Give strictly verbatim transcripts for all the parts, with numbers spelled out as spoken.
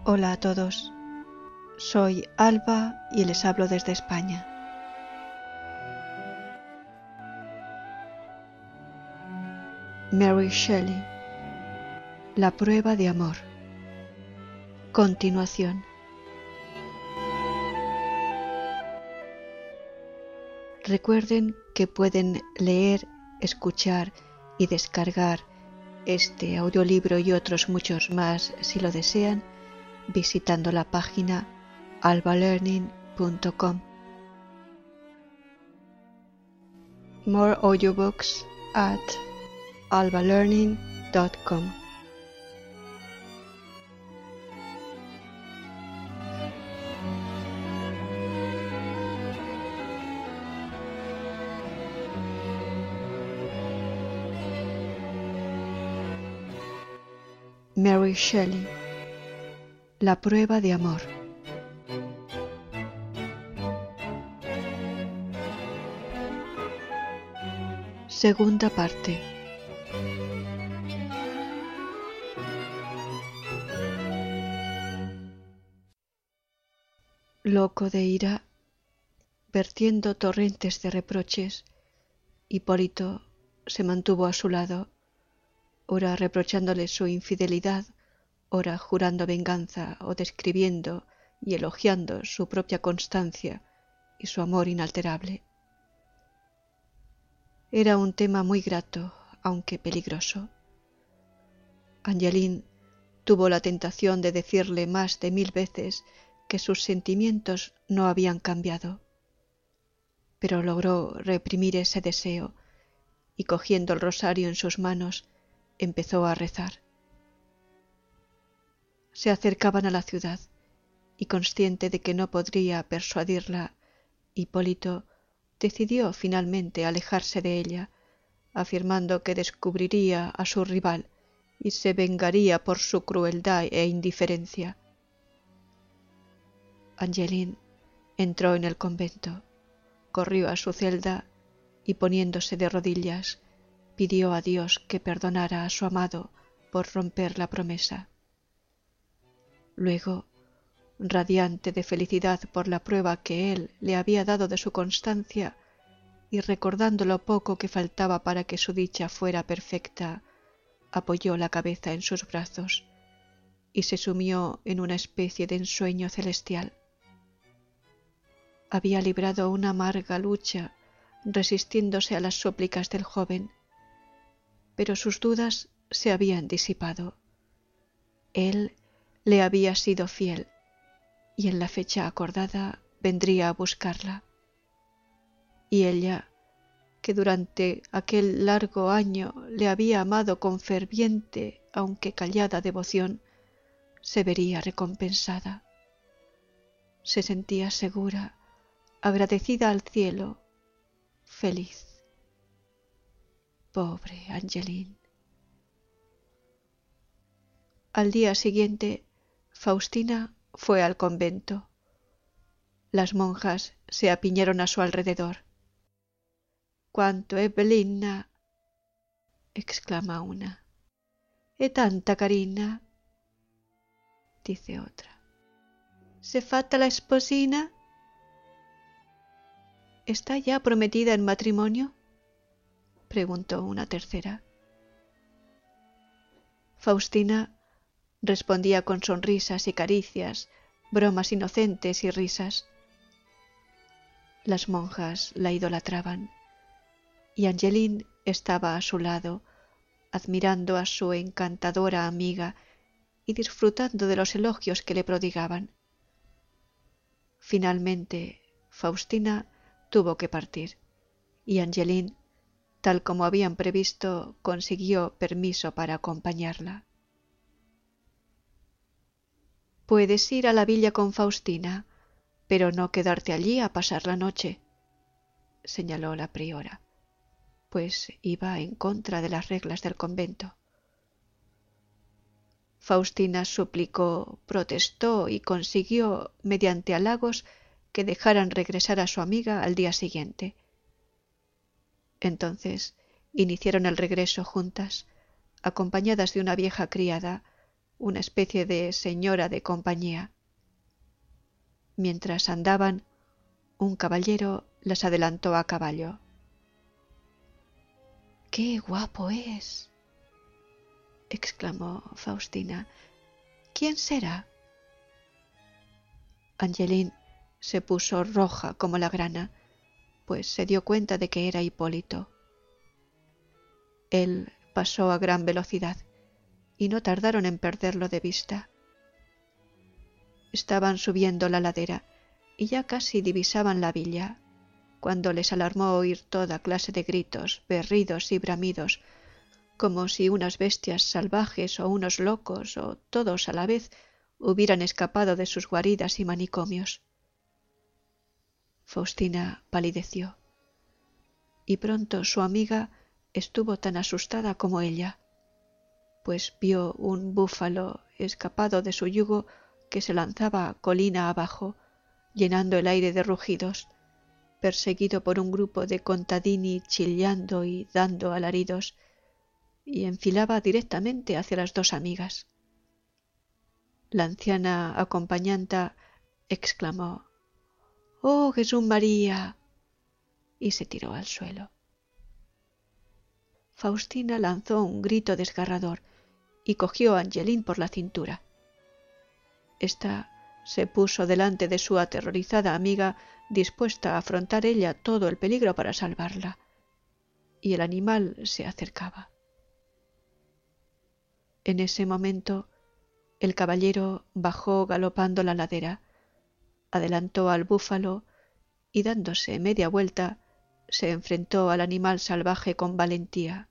Hola a todos, soy Alba y les hablo desde España. Mary Shelley, La prueba de amor. Continuación. Recuerden que pueden leer, escuchar y descargar este audiolibro y otros muchos más si lo desean visitando la página alba learning punto com. More audiobooks at alba learning dot com. Mary Shelley, La prueba de amor. Segunda parte. Loco de ira, vertiendo torrentes de reproches, Hipólito se mantuvo a su lado, ora reprochándole su infidelidad, ora jurando venganza o describiendo y elogiando su propia constancia y su amor inalterable. Era un tema muy grato, aunque peligroso. Angeline tuvo la tentación de decirle más de mil veces que sus sentimientos no habían cambiado, pero logró reprimir ese deseo y, cogiendo el rosario en sus manos, empezó a rezar. Se acercaban a la ciudad y, consciente de que no podría persuadirla, Hipólito decidió finalmente alejarse de ella, afirmando que descubriría a su rival y se vengaría por su crueldad e indiferencia. Angeline entró en el convento, corrió a su celda y, poniéndose de rodillas, pidió a Dios que perdonara a su amado por romper la promesa. Luego, radiante de felicidad por la prueba que él le había dado de su constancia y recordando lo poco que faltaba para que su dicha fuera perfecta, apoyó la cabeza en sus brazos y se sumió en una especie de ensueño celestial. Había librado una amarga lucha resistiéndose a las súplicas del joven, pero sus dudas se habían disipado. Él le había sido fiel y en la fecha acordada vendría a buscarla. Y ella, que durante aquel largo año le había amado con ferviente aunque callada devoción, se vería recompensada. Se sentía segura, agradecida al cielo, feliz. Pobre Angeline. Al día siguiente, Faustina fue al convento. Las monjas se apiñaron a su alrededor. «¡Cuánto è bellina!», exclama una. «E tanta carina!», dice otra. «¿Se fatta la esposina?». «¿Está ya prometida en matrimonio?», preguntó una tercera. Faustina respondía con sonrisas y caricias, bromas inocentes y risas. Las monjas la idolatraban, y Angeline estaba a su lado, admirando a su encantadora amiga y disfrutando de los elogios que le prodigaban. Finalmente, Faustina tuvo que partir, y Angeline, tal como habían previsto, consiguió permiso para acompañarla. «Puedes ir a la villa con Faustina, pero no quedarte allí a pasar la noche», señaló la priora, pues iba en contra de las reglas del convento. Faustina suplicó, protestó y consiguió, mediante halagos, que dejaran regresar a su amiga al día siguiente. Entonces iniciaron el regreso juntas, acompañadas de una vieja criada, una especie de señora de compañía. Mientras andaban, un caballero las adelantó a caballo. ¡Qué guapo es!, exclamó Faustina. ¿Quién será? Angeline se puso roja como la grana, pues se dio cuenta de que era Hipólito. Él pasó a gran velocidad y no tardaron en perderlo de vista. Estaban subiendo la ladera y ya casi divisaban la villa, cuando les alarmó oír toda clase de gritos, berridos y bramidos, como si unas bestias salvajes o unos locos o todos a la vez hubieran escapado de sus guaridas y manicomios. Faustina palideció, y pronto su amiga estuvo tan asustada como ella, pues vio un búfalo escapado de su yugo que se lanzaba colina abajo, llenando el aire de rugidos, perseguido por un grupo de contadini chillando y dando alaridos, y enfilaba directamente hacia las dos amigas. La anciana acompañanta exclamó: «¡Oh, Jesús María!», y se tiró al suelo. Faustina lanzó un grito desgarrador y cogió a Angeline por la cintura. Esta se puso delante de su aterrorizada amiga, dispuesta a afrontar ella todo el peligro para salvarla, y el animal se acercaba. En ese momento el caballero bajó galopando la ladera, adelantó al búfalo y, dándose media vuelta, se enfrentó al animal salvaje con valentía.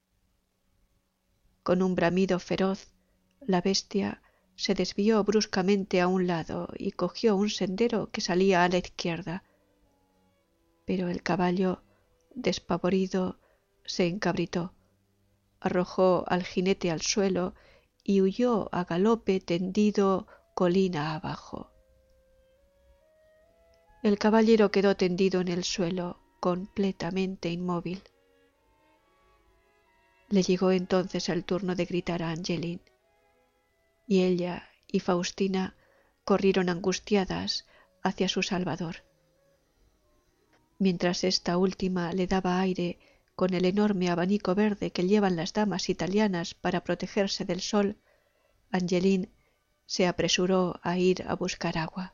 Con un bramido feroz, la bestia se desvió bruscamente a un lado y cogió un sendero que salía a la izquierda. Pero el caballo, despavorido, se encabritó, arrojó al jinete al suelo y huyó a galope tendido colina abajo. El caballero quedó tendido en el suelo, completamente inmóvil. Le llegó entonces el turno de gritar a Angeline, y ella y Faustina corrieron angustiadas hacia su salvador. Mientras esta última le daba aire con el enorme abanico verde que llevan las damas italianas para protegerse del sol, Angeline se apresuró a ir a buscar agua.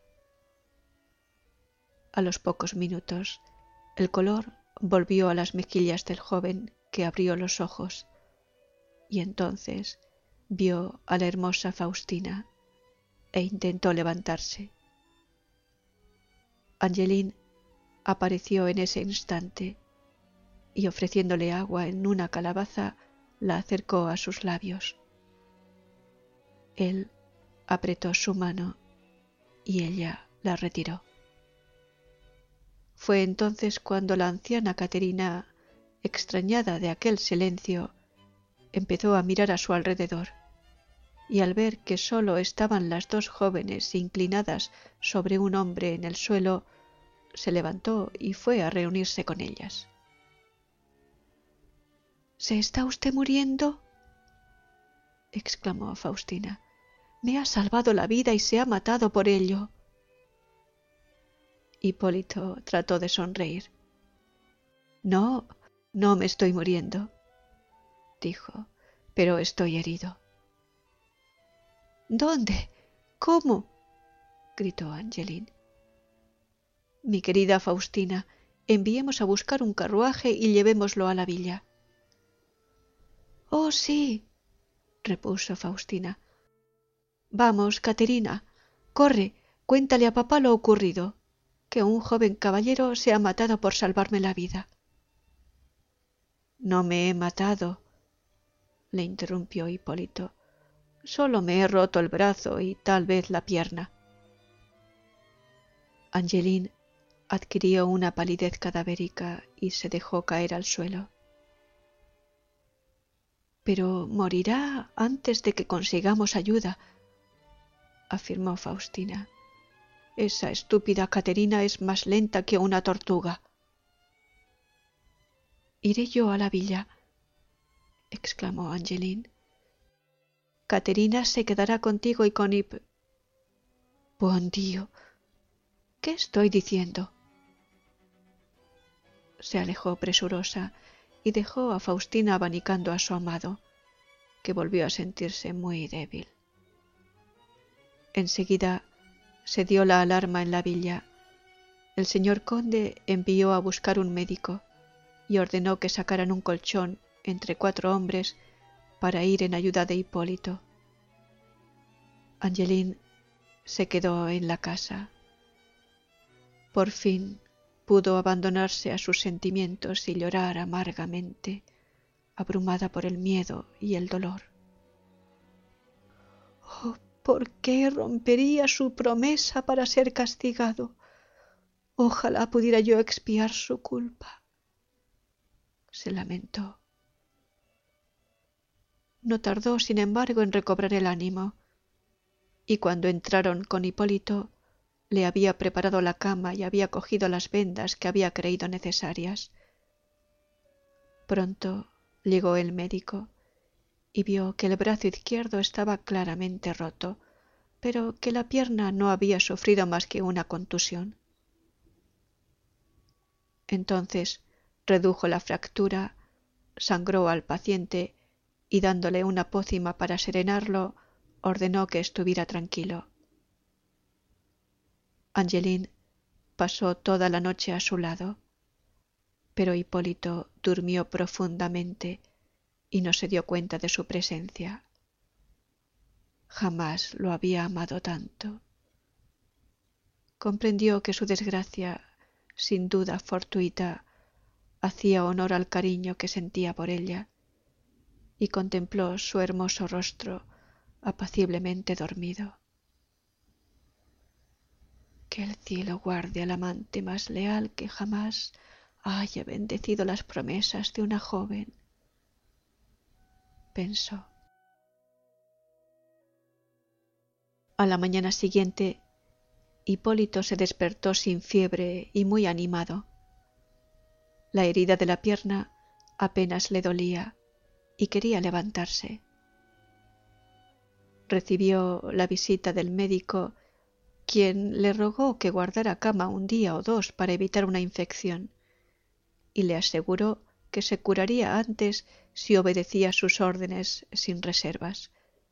A los pocos minutos, el color volvió a las mejillas del joven, que abrió los ojos, y entonces vio a la hermosa Faustina e intentó levantarse. Angeline apareció en ese instante y, ofreciéndole agua en una calabaza, la acercó a sus labios. Él apretó su mano y ella la retiró. Fue entonces cuando la anciana Caterina, extrañada de aquel silencio, empezó a mirar a su alrededor, y al ver que sólo estaban las dos jóvenes inclinadas sobre un hombre en el suelo, se levantó y fue a reunirse con ellas. «¿Se está usted muriendo?», exclamó Faustina. «Me ha salvado la vida y se ha matado por ello». Hipólito trató de sonreír. «No, no me estoy muriendo», dijo, «pero estoy herido». «¿Dónde? ¿Cómo?», gritó Angeline. «Mi querida Faustina, enviemos a buscar un carruaje y llevémoslo a la villa». «Oh, sí», repuso Faustina. «Vamos, Caterina, corre, cuéntale a papá lo ocurrido, que un joven caballero se ha matado por salvarme la vida». «No me he matado», le interrumpió Hipólito. «Solo me he roto el brazo y tal vez la pierna». Angeline adquirió una palidez cadavérica y se dejó caer al suelo. «Pero morirá antes de que consigamos ayuda», afirmó Faustina. «Esa estúpida Caterina es más lenta que una tortuga». «Iré yo a la villa», exclamó Angeline. Caterina se quedará contigo y con Hip... Buon Dio, ¿qué estoy diciendo? Se alejó presurosa y dejó a Faustina abanicando a su amado, que volvió a sentirse muy débil. Enseguida se dio la alarma en la villa. El señor conde envió a buscar un médico y ordenó que sacaran un colchón entre cuatro hombres para ir en ayuda de Hipólito. Angeline se quedó en la casa. Por fin pudo abandonarse a sus sentimientos y llorar amargamente, abrumada por el miedo y el dolor. Oh, ¿por qué rompería su promesa para ser castigado? Ojalá pudiera yo expiar su culpa. Se lamentó. No tardó, sin embargo, en recobrar el ánimo, y cuando entraron con Hipólito, le había preparado la cama y había cogido las vendas que había creído necesarias. Pronto llegó el médico y vio que el brazo izquierdo estaba claramente roto, pero que la pierna no había sufrido más que una contusión. Entonces redujo la fractura, sangró al paciente y dándole una pócima para serenarlo, ordenó que estuviera tranquilo. Angeline pasó toda la noche a su lado, pero Hipólito durmió profundamente y no se dio cuenta de su presencia. Jamás lo había amado tanto. Comprendió que su desgracia, sin duda fortuita, hacía honor al cariño que sentía por ella, y contempló su hermoso rostro apaciblemente dormido. Que el cielo guarde al amante más leal que jamás haya bendecido las promesas de una joven, pensó. A la mañana siguiente, Hipólito se despertó sin fiebre y muy animado. La herida de la pierna apenas le dolía y quería levantarse. Recibió la visita del médico, quien le rogó que guardara cama un día o dos para evitar una infección, y le aseguró que se curaría antes si obedecía sus órdenes sin reservas.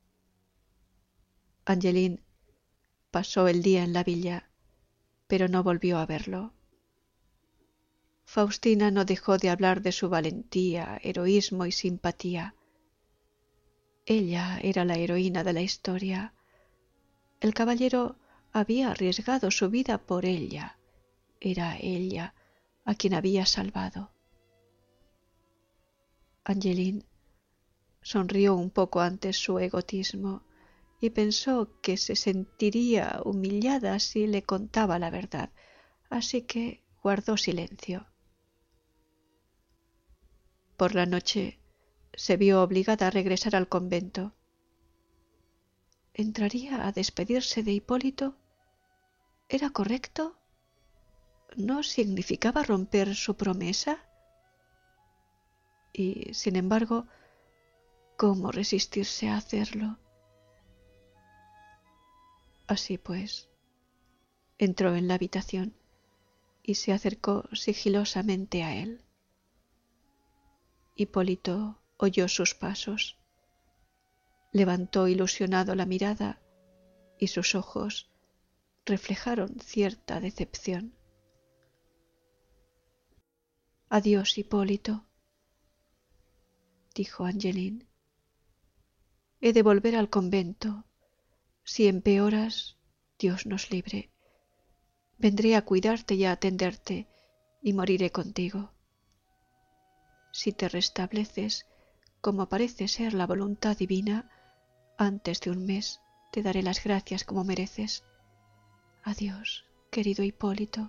Angeline pasó el día en la villa, pero no volvió a verlo. Faustina no dejó de hablar de su valentía, heroísmo y simpatía. Ella era la heroína de la historia. El caballero había arriesgado su vida por ella. Era ella a quien había salvado. Angeline sonrió un poco ante su egotismo y pensó que se sentiría humillada si le contaba la verdad, así que guardó silencio. Por la noche se vio obligada a regresar al convento. ¿Entraría a despedirse de Hipólito? ¿Era correcto? ¿No significaba romper su promesa? Y, sin embargo, ¿cómo resistirse a hacerlo? Así pues, entró en la habitación y se acercó sigilosamente a él. Hipólito oyó sus pasos. Levantó ilusionado la mirada y sus ojos reflejaron cierta decepción. Adiós, Hipólito, dijo Angeline. He de volver al convento. Si empeoras, Dios nos libre. Vendré a cuidarte y a atenderte y moriré contigo. Si te restableces, como parece ser la voluntad divina, antes de un mes te daré las gracias como mereces. Adiós, querido Hipólito.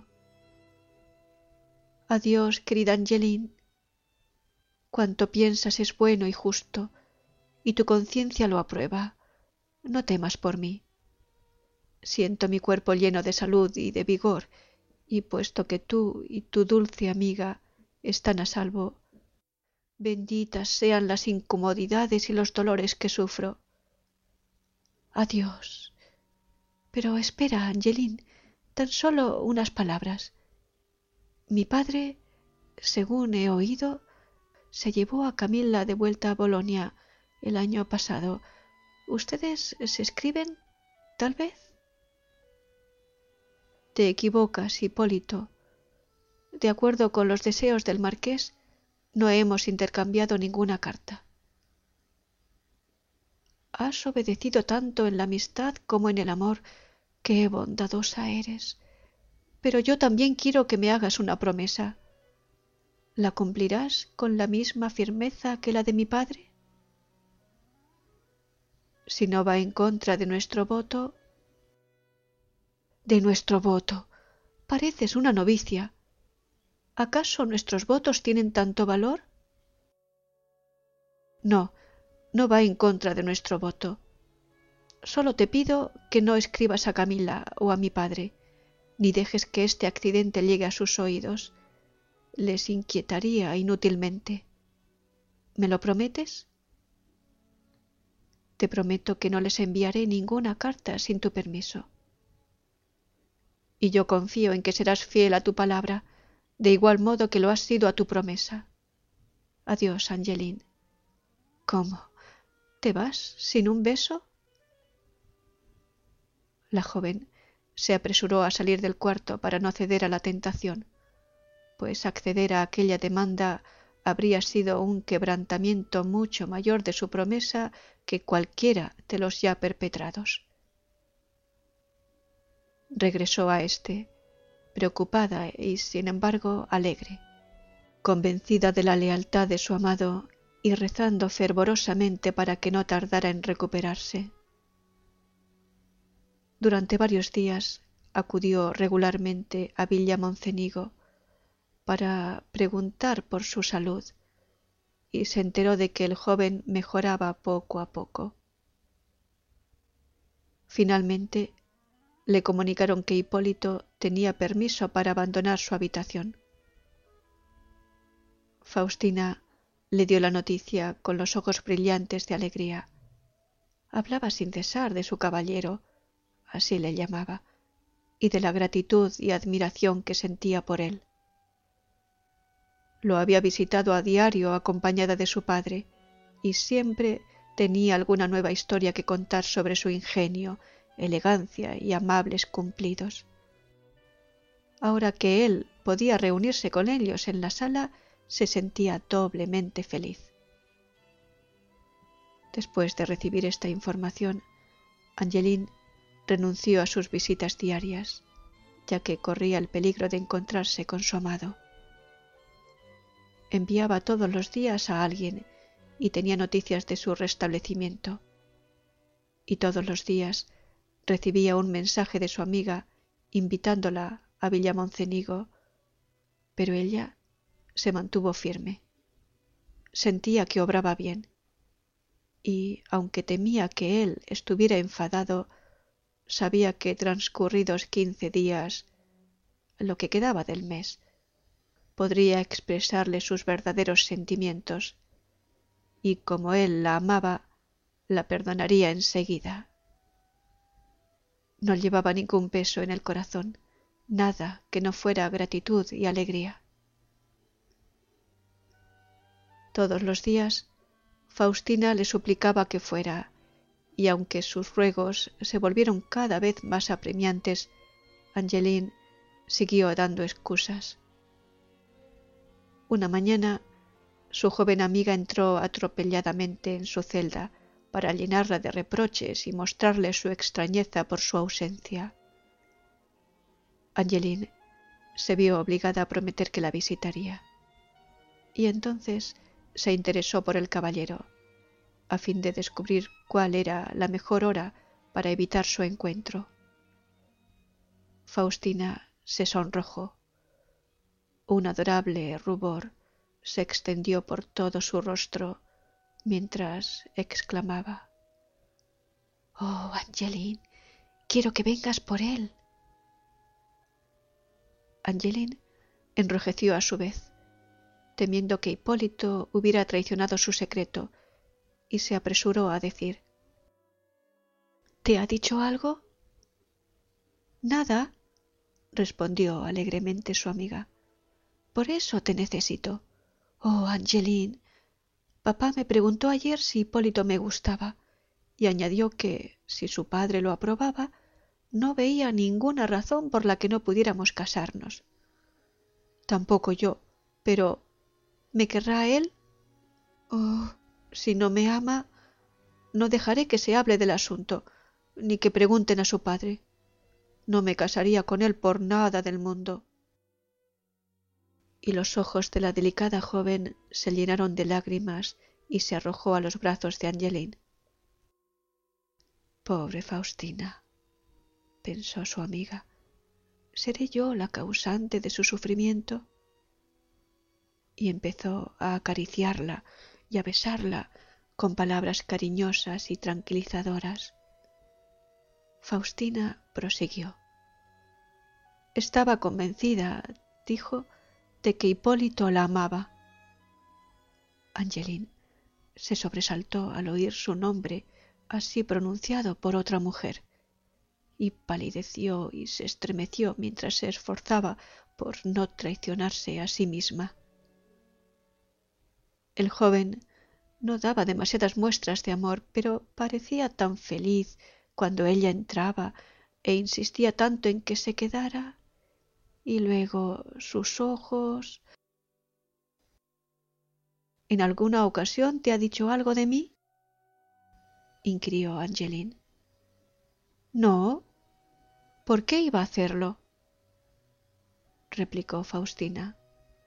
Adiós, querida Angeline. Cuanto piensas es bueno y justo, y tu conciencia lo aprueba. No temas por mí. Siento mi cuerpo lleno de salud y de vigor, y puesto que tú y tu dulce amiga están a salvo, benditas sean las incomodidades y los dolores que sufro. Adiós. Pero espera, Angeline, tan solo unas palabras. Mi padre, según he oído, se llevó a Camilla de vuelta a Bolonia el año pasado. ¿Ustedes se escriben, tal vez? Te equivocas, Hipólito. De acuerdo con los deseos del marqués, no hemos intercambiado ninguna carta. Has obedecido tanto en la amistad como en el amor. ¡Qué bondadosa eres! Pero yo también quiero que me hagas una promesa. ¿La cumplirás con la misma firmeza que la de mi padre? Si no va en contra de nuestro voto... De nuestro voto. Pareces una novicia. ¿Acaso nuestros votos tienen tanto valor? No, no va en contra de nuestro voto. Solo te pido que no escribas a Camilla o a mi padre, ni dejes que este accidente llegue a sus oídos. Les inquietaría inútilmente. ¿Me lo prometes? Te prometo que no les enviaré ninguna carta sin tu permiso. Y yo confío en que serás fiel a tu palabra, de igual modo que lo has sido a tu promesa. Adiós, Angeline. ¿Cómo? ¿Te vas sin un beso? La joven se apresuró a salir del cuarto para no ceder a la tentación, pues acceder a aquella demanda habría sido un quebrantamiento mucho mayor de su promesa que cualquiera de los ya perpetrados. Regresó a éste, preocupada y, sin embargo, alegre, convencida de la lealtad de su amado y rezando fervorosamente para que no tardara en recuperarse. Durante varios días acudió regularmente a Villamoncenigo para preguntar por su salud y se enteró de que el joven mejoraba poco a poco. Finalmente le comunicaron que Hipólito tenía permiso para abandonar su habitación. Faustina le dio la noticia con los ojos brillantes de alegría. Hablaba sin cesar de su caballero, así le llamaba, y de la gratitud y admiración que sentía por él. Lo había visitado a diario acompañada de su padre, y siempre tenía alguna nueva historia que contar sobre su ingenio, elegancia y amables cumplidos. Ahora que él podía reunirse con ellos en la sala, se sentía doblemente feliz. Después de recibir esta información, Angeline renunció a sus visitas diarias, ya que corría el peligro de encontrarse con su amado. Enviaba todos los días a alguien y tenía noticias de su restablecimiento, y todos los días recibía un mensaje de su amiga invitándola a Villamoncenigo, pero ella se mantuvo firme. Sentía que obraba bien, y, aunque temía que él estuviera enfadado, sabía que transcurridos quince días, lo que quedaba del mes, podría expresarle sus verdaderos sentimientos, y como él la amaba, la perdonaría enseguida. No llevaba ningún peso en el corazón, nada que no fuera gratitud y alegría. Todos los días Faustina le suplicaba que fuera, y aunque sus ruegos se volvieron cada vez más apremiantes, Angeline siguió dando excusas. Una mañana su joven amiga entró atropelladamente en su celda para llenarla de reproches y mostrarle su extrañeza por su ausencia. Angeline se vio obligada a prometer que la visitaría, y entonces se interesó por el caballero, a fin de descubrir cuál era la mejor hora para evitar su encuentro. Faustina se sonrojó. Un adorable rubor se extendió por todo su rostro mientras exclamaba: «Oh, Angeline, quiero que vengas por él». Angeline enrojeció a su vez, temiendo que Hipólito hubiera traicionado su secreto, y se apresuró a decir: ¿Te ha dicho algo? Nada, respondió alegremente su amiga. Por eso te necesito. Oh, Angeline, papá me preguntó ayer si Hipólito me gustaba y añadió que, si su padre lo aprobaba, no veía ninguna razón por la que no pudiéramos casarnos. Tampoco yo, pero ¿me querrá él? Oh, si no me ama, no dejaré que se hable del asunto, ni que pregunten a su padre. No me casaría con él por nada del mundo. Y los ojos de la delicada joven se llenaron de lágrimas y se arrojó a los brazos de Angeline. Pobre Faustina, pensó su amiga, ¿seré yo la causante de su sufrimiento? Y empezó a acariciarla y a besarla con palabras cariñosas y tranquilizadoras. Faustina prosiguió. Estaba convencida, dijo, de que Hipólito la amaba. Angeline se sobresaltó al oír su nombre así pronunciado por otra mujer, y palideció y se estremeció mientras se esforzaba por no traicionarse a sí misma. El joven no daba demasiadas muestras de amor, pero parecía tan feliz cuando ella entraba e insistía tanto en que se quedara, y luego sus ojos... ¿En alguna ocasión te ha dicho algo de mí?, inquirió Angeline. No. ¿Por qué iba a hacerlo?, replicó Faustina.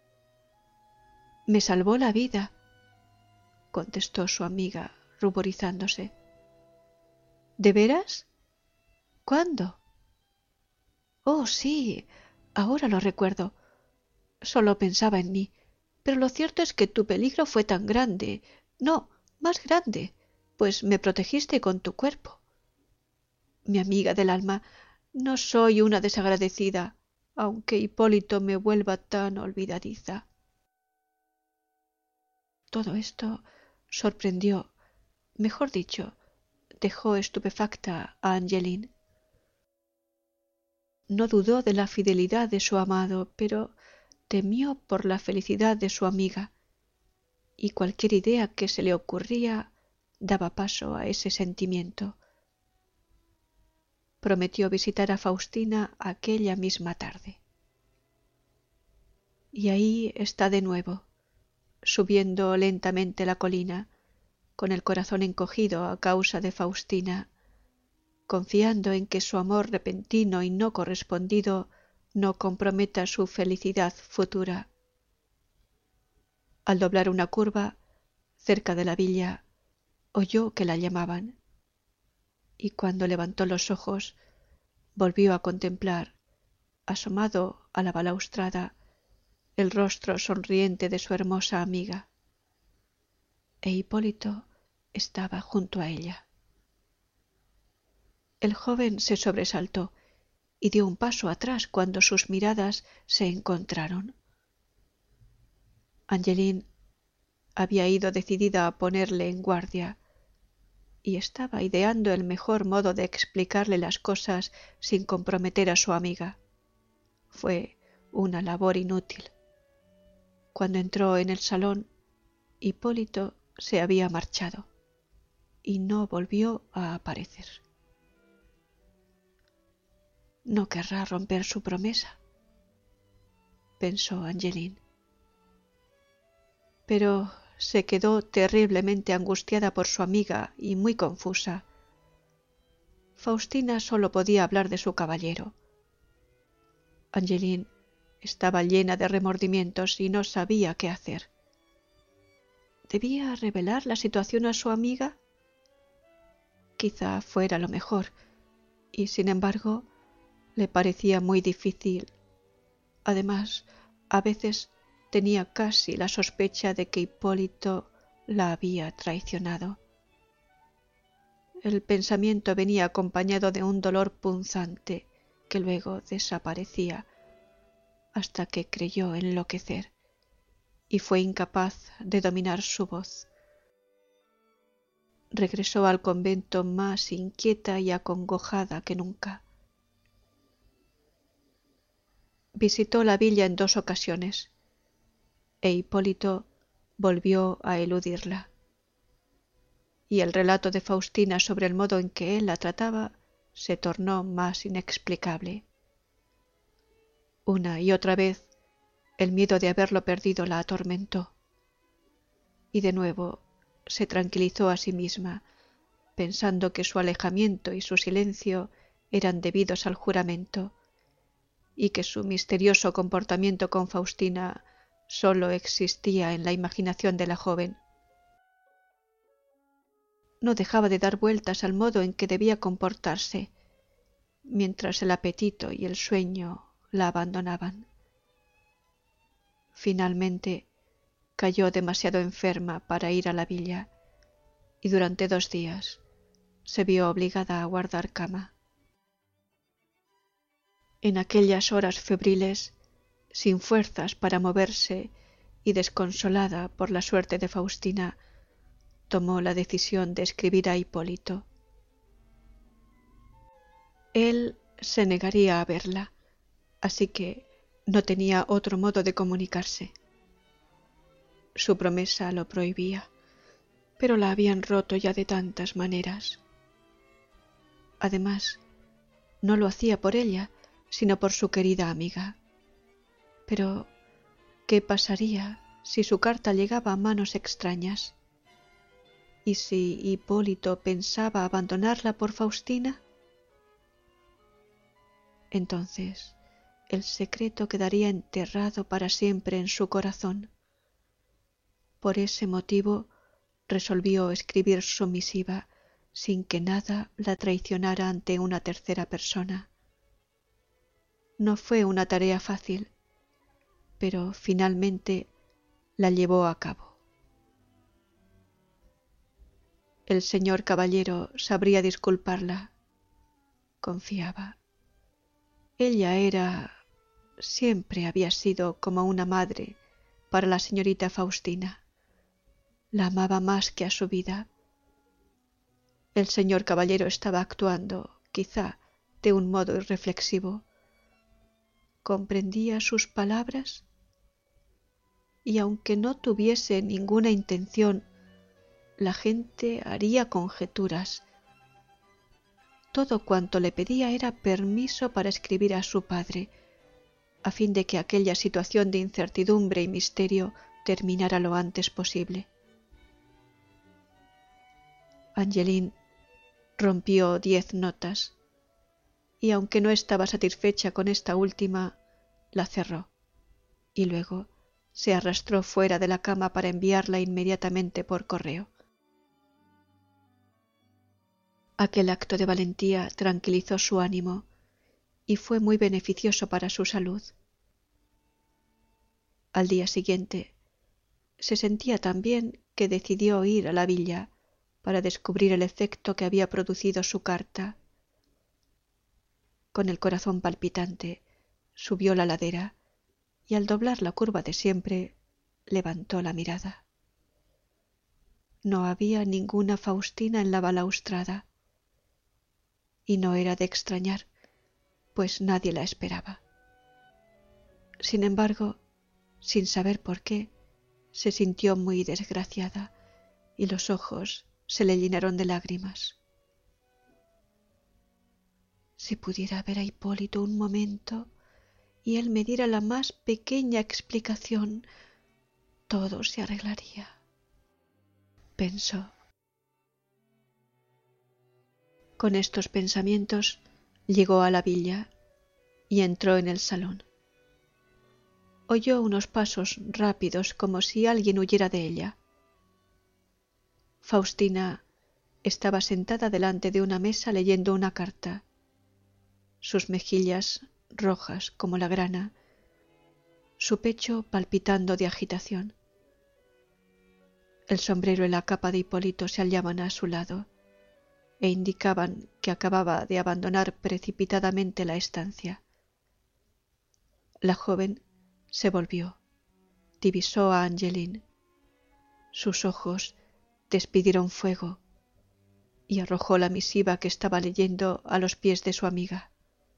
Me salvó la vida, contestó su amiga, ruborizándose. ¿De veras? ¿Cuándo? Oh, sí, ahora lo recuerdo. Solo pensaba en mí, pero lo cierto es que tu peligro fue tan grande, no, más grande, pues me protegiste con tu cuerpo. Mi amiga del alma, no soy una desagradecida, aunque Hipólito me vuelva tan olvidadiza. Todo esto sorprendió, mejor dicho, dejó estupefacta a Angeline. No dudó de la fidelidad de su amado, pero temió por la felicidad de su amiga, y cualquier idea que se le ocurría daba paso a ese sentimiento. Prometió visitar a Faustina aquella misma tarde. Y ahí está de nuevo, subiendo lentamente la colina, con el corazón encogido a causa de Faustina, confiando en que su amor repentino y no correspondido no comprometa su felicidad futura. Al doblar una curva, cerca de la villa, oyó que la llamaban, y cuando levantó los ojos, volvió a contemplar, asomado a la balaustrada, el rostro sonriente de su hermosa amiga. E Hipólito estaba junto a ella. El joven se sobresaltó y dio un paso atrás cuando sus miradas se encontraron. Angeline había ido decidida a ponerle en guardia y estaba ideando el mejor modo de explicarle las cosas sin comprometer a su amiga. Fue una labor inútil. Cuando entró en el salón, Hipólito se había marchado y no volvió a aparecer. No querrá romper su promesa, pensó Angeline. Pero se quedó terriblemente angustiada por su amiga y muy confusa. Faustina solo podía hablar de su caballero. Angeline estaba llena de remordimientos y no sabía qué hacer. ¿Debía revelar la situación a su amiga? Quizá fuera lo mejor, y sin embargo le parecía muy difícil. Además, a veces tenía casi la sospecha de que Hipólito la había traicionado. El pensamiento venía acompañado de un dolor punzante que luego desaparecía hasta que creyó enloquecer y fue incapaz de dominar su voz. regresó al convento más inquieta y acongojada que nunca. Visitó la villa en dos ocasiones, e Hipólito volvió a eludirla. Y el relato de Faustina sobre el modo en que él la trataba se tornó más inexplicable. Una y otra vez el miedo de haberlo perdido la atormentó, y de nuevo se tranquilizó a sí misma, pensando que su alejamiento y su silencio eran debidos al juramento, y que su misterioso comportamiento con Faustina sólo existía en la imaginación de la joven. No dejaba de dar vueltas al modo en que debía comportarse, mientras el apetito y el sueño la abandonaban. Finalmente cayó demasiado enferma para ir a la villa, y durante dos días se vio obligada a guardar cama. En aquellas horas febriles, sin fuerzas para moverse y desconsolada por la suerte de Faustina, tomó la decisión de escribir a Hipólito. Él se negaría a verla, así que no tenía otro modo de comunicarse. Su promesa lo prohibía, pero la habían roto ya de tantas maneras. Además, no lo hacía por ella, sino por su querida amiga. Pero, ¿qué pasaría si su carta llegaba a manos extrañas? ¿Y si Hipólito pensaba abandonarla por Faustina? Entonces el secreto quedaría enterrado para siempre en su corazón. Por ese motivo resolvió escribir su misiva sin que nada la traicionara ante una tercera persona. No fue una tarea fácil, pero finalmente la llevó a cabo. El señor caballero sabría disculparla, confiaba. Ella era, siempre había sido como una madre para la señorita Faustina. La amaba más que a su vida. El señor caballero estaba actuando, quizá, de un modo irreflexivo. ¿Comprendía sus palabras? Y aunque no tuviese ninguna intención, la gente haría conjeturas. Todo cuanto le pedía era permiso para escribir a su padre, a fin de que aquella situación de incertidumbre y misterio terminara lo antes posible. Angeline rompió diez notas, y aunque no estaba satisfecha con esta última, la cerró, y luego se arrastró fuera de la cama para enviarla inmediatamente por correo. Aquel acto de valentía tranquilizó su ánimo y fue muy beneficioso para su salud. Al día siguiente se sentía tan bien que decidió ir a la villa para descubrir el efecto que había producido su carta. Con el corazón palpitante subió la ladera y al doblar la curva de siempre levantó la mirada. No había ninguna Faustina en la balaustrada, y no era de extrañar, pues nadie la esperaba. Sin embargo, sin saber por qué, se sintió muy desgraciada y los ojos se le llenaron de lágrimas. Si pudiera ver a Hipólito un momento y él me diera la más pequeña explicación, todo se arreglaría, pensó. Con estos pensamientos llegó a la villa y entró en el salón. Oyó unos pasos rápidos como si alguien huyera de ella. Faustina estaba sentada delante de una mesa leyendo una carta, sus mejillas rojas como la grana, su pecho palpitando de agitación. El sombrero y la capa de Hipólito se hallaban a su lado e indicaban que acababa de abandonar precipitadamente la estancia. La joven se volvió, divisó a Angeline. Sus ojos despidieron fuego y arrojó la misiva que estaba leyendo a los pies de su amiga.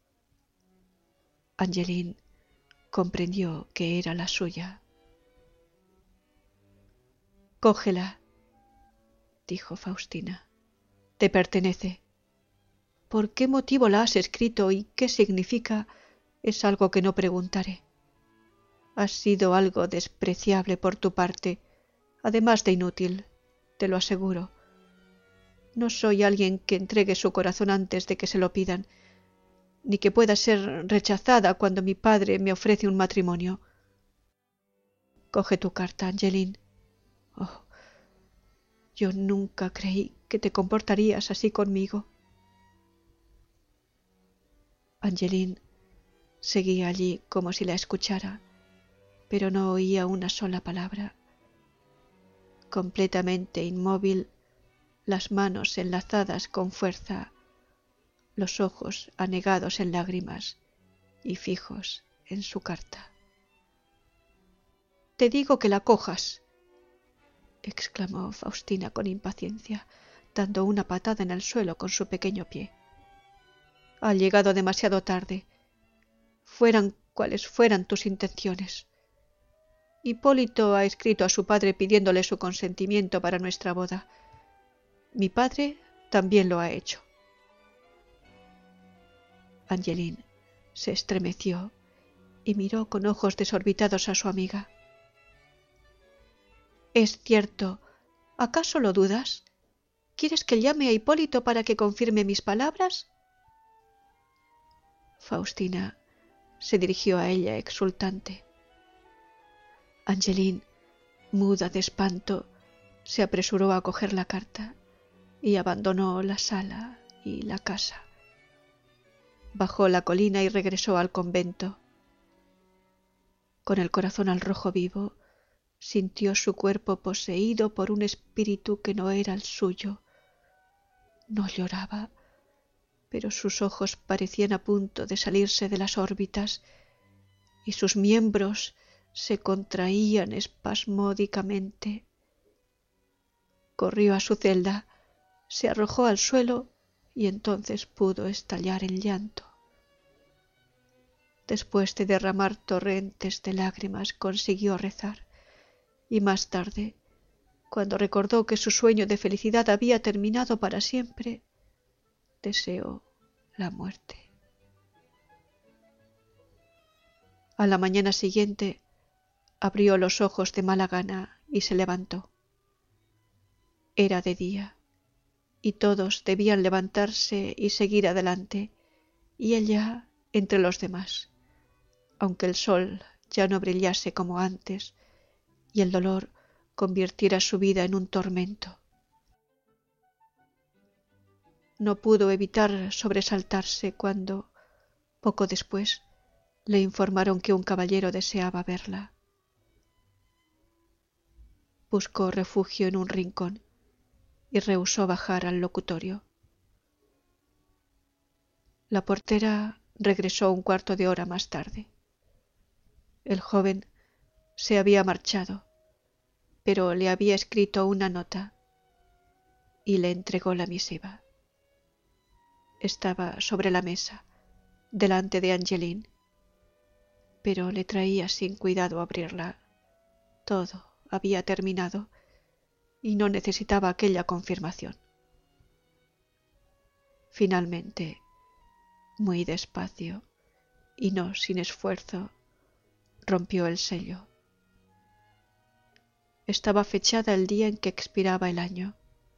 Angeline comprendió que era la suya. «Cógela», dijo Faustina. «Te pertenece. ¿Por qué motivo la has escrito y qué significa? Es algo que no preguntaré. Ha sido algo despreciable por tu parte, además de inútil, te lo aseguro. No soy alguien que entregue su corazón antes de que se lo pidan, ni que pueda ser rechazada cuando mi padre me ofrece un matrimonio. Coge tu carta, Angeline. Oh, yo nunca creí que te comportarías así conmigo». Angeline seguía allí como si la escuchara, pero no oía una sola palabra. Completamente inmóvil, las manos enlazadas con fuerza, los ojos anegados en lágrimas y fijos en su carta. «Te digo que la cojas», exclamó Faustina con impaciencia, dando una patada en el suelo con su pequeño pie. «Ha llegado demasiado tarde. Fueran cuales fueran tus intenciones. Hipólito ha escrito a su padre pidiéndole su consentimiento para nuestra boda. Mi padre también lo ha hecho». Angeline se estremeció y miró con ojos desorbitados a su amiga. «Es cierto. ¿Acaso lo dudas? ¿Quieres que llame a Hipólito para que confirme mis palabras?» Faustina se dirigió a ella exultante. Angeline, muda de espanto, se apresuró a coger la carta y abandonó la sala y la casa. Bajó la colina y regresó al convento. Con el corazón al rojo vivo, sintió su cuerpo poseído por un espíritu que no era el suyo. No lloraba, pero sus ojos parecían a punto de salirse de las órbitas y sus miembros se contraían espasmódicamente. Corrió a su celda, se arrojó al suelo y entonces pudo estallar en llanto. Después de derramar torrentes de lágrimas, consiguió rezar, y más tarde, cuando recordó que su sueño de felicidad había terminado para siempre, deseó la muerte. A la mañana siguiente abrió los ojos de mala gana y se levantó. Era de día, y todos debían levantarse y seguir adelante, y ella entre los demás, aunque el sol ya no brillase como antes y el dolor convirtiera su vida en un tormento. No pudo evitar sobresaltarse cuando, poco después, le informaron que un caballero deseaba verla. Buscó refugio en un rincón y rehusó bajar al locutorio. La portera regresó un cuarto de hora más tarde. El joven se había marchado, pero le había escrito una nota y le entregó la misiva. Estaba sobre la mesa, delante de Angeline, pero le traía sin cuidado abrirla. Todo había terminado y no necesitaba aquella confirmación. Finalmente, muy despacio y no sin esfuerzo, rompió el sello. Estaba fechada el día en que expiraba el año.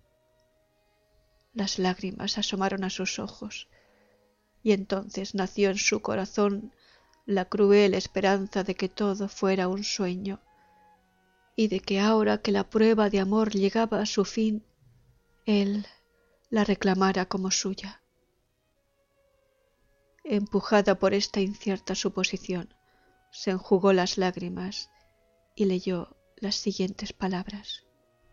Las lágrimas asomaron a sus ojos y entonces nació en su corazón la cruel esperanza de que todo fuera un sueño y de que ahora que la prueba de amor llegaba a su fin, él la reclamara como suya. Empujada por esta incierta suposición, se enjugó las lágrimas y leyó las siguientes palabras.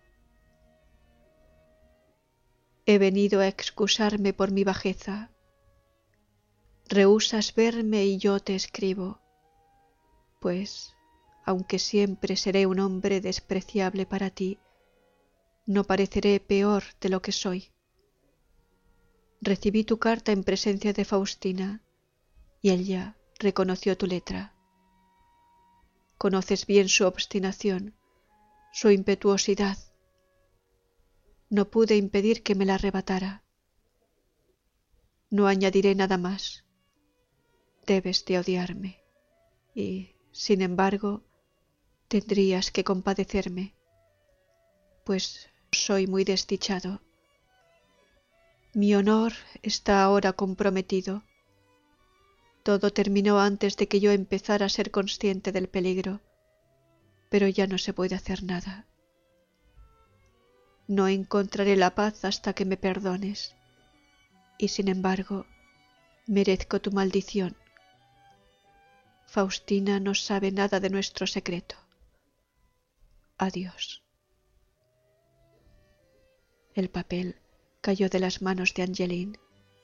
He venido a excusarme por mi bajeza. Rehusas verme y yo te escribo, pues, aunque siempre seré un hombre despreciable para ti, no pareceré peor de lo que soy. recibí tu carta en presencia de Faustina, y ella reconoció tu letra. Conoces bien su obstinación, su impetuosidad. No pude impedir que me la arrebatara. No añadiré nada más. Debes de odiarme, y, sin embargo, tendrías que compadecerme, pues soy muy desdichado. Mi honor está ahora comprometido. Todo terminó antes de que yo empezara a ser consciente del peligro, pero ya no se puede hacer nada. No encontraré la paz hasta que me perdones, y sin embargo, merezco tu maldición. Faustina no sabe nada de nuestro secreto. Adiós. El papel cayó de las manos de Angeline.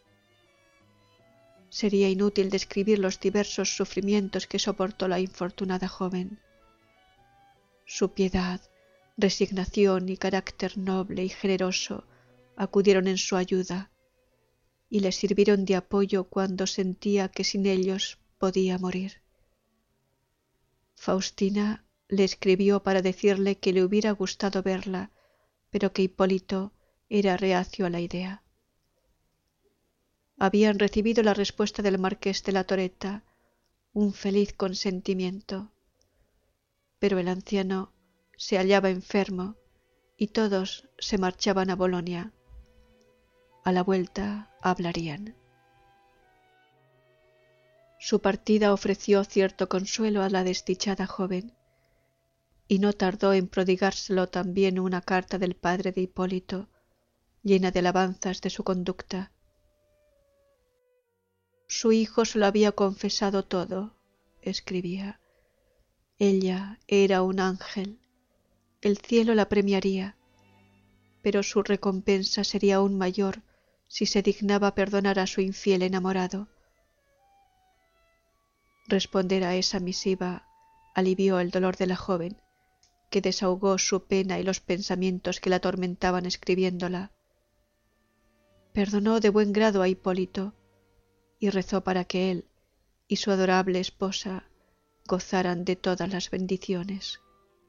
Sería inútil describir los diversos sufrimientos que soportó la infortunada joven. Su piedad, resignación y carácter noble y generoso acudieron en su ayuda y le sirvieron de apoyo cuando sentía que sin ellos podía morir. Faustina le escribió para decirle que le hubiera gustado verla, pero que Hipólito era reacio a la idea. Habían recibido la respuesta del marqués de la Toretta, un feliz consentimiento, pero el anciano se hallaba enfermo y todos se marchaban a Bolonia. A la vuelta hablarían. Su partida ofreció cierto consuelo a la desdichada joven, y no tardó en prodigárselo también una carta del padre de Hipólito, llena de alabanzas de su conducta. Su hijo se lo había confesado todo, escribía. Ella era un ángel. El cielo la premiaría, pero su recompensa sería aún mayor si se dignaba perdonar a su infiel enamorado. Responder a esa misiva alivió el dolor de la joven, que desahogó su pena y los pensamientos que la atormentaban escribiéndola. Perdonó de buen grado a Hipólito y rezó para que él y su adorable esposa gozaran de todas las bendiciones.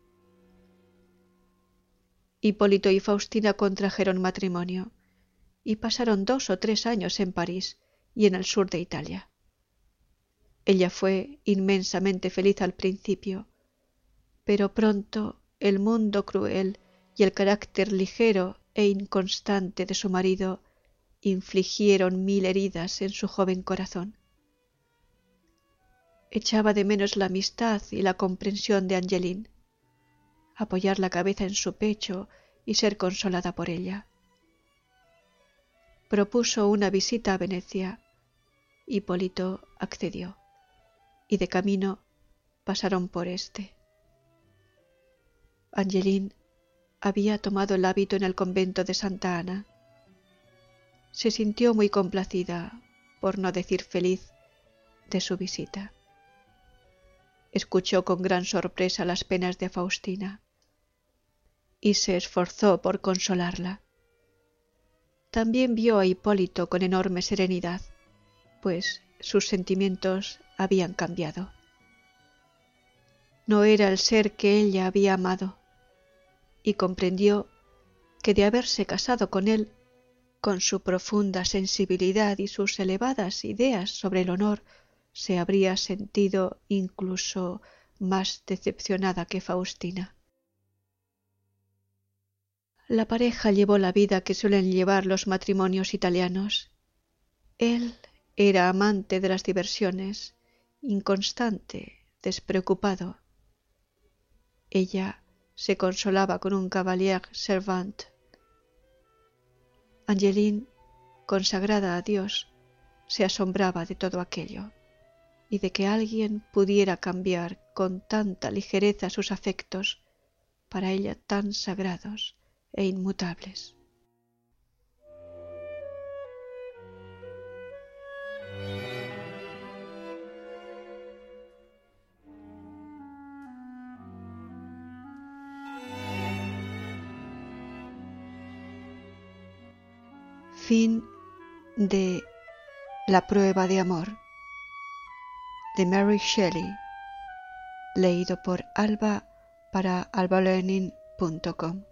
Hipólito y Faustina contrajeron matrimonio y pasaron dos o tres años en París y en el sur de Italia. Ella fue inmensamente feliz al principio, pero pronto el mundo cruel y el carácter ligero e inconstante de su marido infligieron mil heridas en su joven corazón. Echaba de menos la amistad y la comprensión de Angeline, apoyar la cabeza en su pecho y ser consolada por ella. Propuso una visita a Venecia. Hipólito accedió, y de camino pasaron por éste. Angeline había tomado el hábito en el convento de Santa Ana. Se sintió muy complacida, por no decir feliz, de su visita. Escuchó con gran sorpresa las penas de Faustina y se esforzó por consolarla. También vio a Hipólito con enorme serenidad, pues sus sentimientos habían cambiado. No era el ser que ella había amado, y comprendió que de haberse casado con él, con su profunda sensibilidad y sus elevadas ideas sobre el honor, se habría sentido incluso más decepcionada que Faustina. La pareja llevó la vida que suelen llevar los matrimonios italianos. Él era amante de las diversiones, inconstante, despreocupado. Ella se consolaba con un cavalier servant. Angeline, consagrada a Dios, se asombraba de todo aquello y de que alguien pudiera cambiar con tanta ligereza sus afectos, para ella tan sagrados e inmutables. Fin de La prueba de amor, de Mary Shelley, leído por Alba para alba learning punto com.